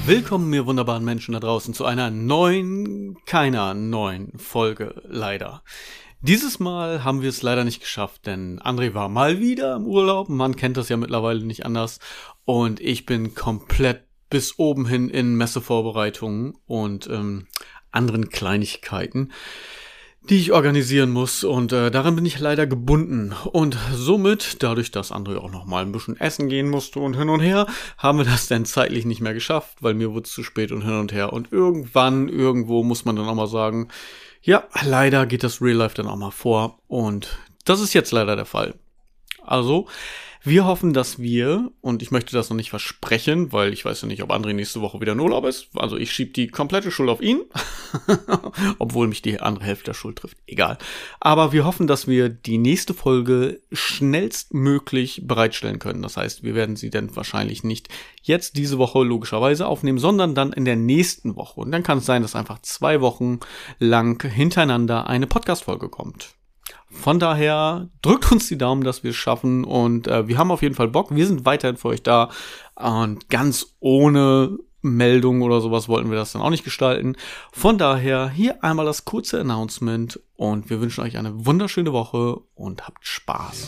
Willkommen, ihr wunderbaren Menschen da draußen, zu einer keiner neuen Folge, leider. Dieses Mal haben wir es leider nicht geschafft, denn André war mal wieder im Urlaub. Man kennt das ja mittlerweile nicht anders. Und ich bin komplett bis oben hin in Messevorbereitungen und anderen Kleinigkeiten, die ich organisieren muss, und daran bin ich leider gebunden. Und somit, dadurch, dass André auch noch mal ein bisschen essen gehen musste und hin und her, haben wir das dann zeitlich nicht mehr geschafft, weil mir wurde es zu spät und hin und her. Und irgendwo muss man dann auch mal sagen, ja, leider geht das Real Life dann auch mal vor. Und das ist jetzt leider der Fall. Also, wir hoffen, dass wir, und ich möchte das noch nicht versprechen, weil ich weiß ja nicht, ob André nächste Woche wieder in Urlaub ist. Also ich schiebe die komplette Schuld auf ihn, obwohl mich die andere Hälfte der Schuld trifft. Egal. Aber wir hoffen, dass wir die nächste Folge schnellstmöglich bereitstellen können. Das heißt, wir werden sie dann wahrscheinlich nicht jetzt diese Woche logischerweise aufnehmen, sondern dann in der nächsten Woche. Und dann kann es sein, dass einfach 2 Wochen lang hintereinander eine Podcast-Folge kommt. Von daher drückt uns die Daumen, dass wir es schaffen, und wir haben auf jeden Fall Bock. Wir sind weiterhin für euch da, und ganz ohne Meldung oder sowas wollten wir das dann auch nicht gestalten. Von daher hier einmal das kurze Announcement, und wir wünschen euch eine wunderschöne Woche und habt Spaß.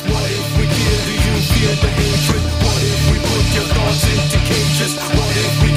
What if we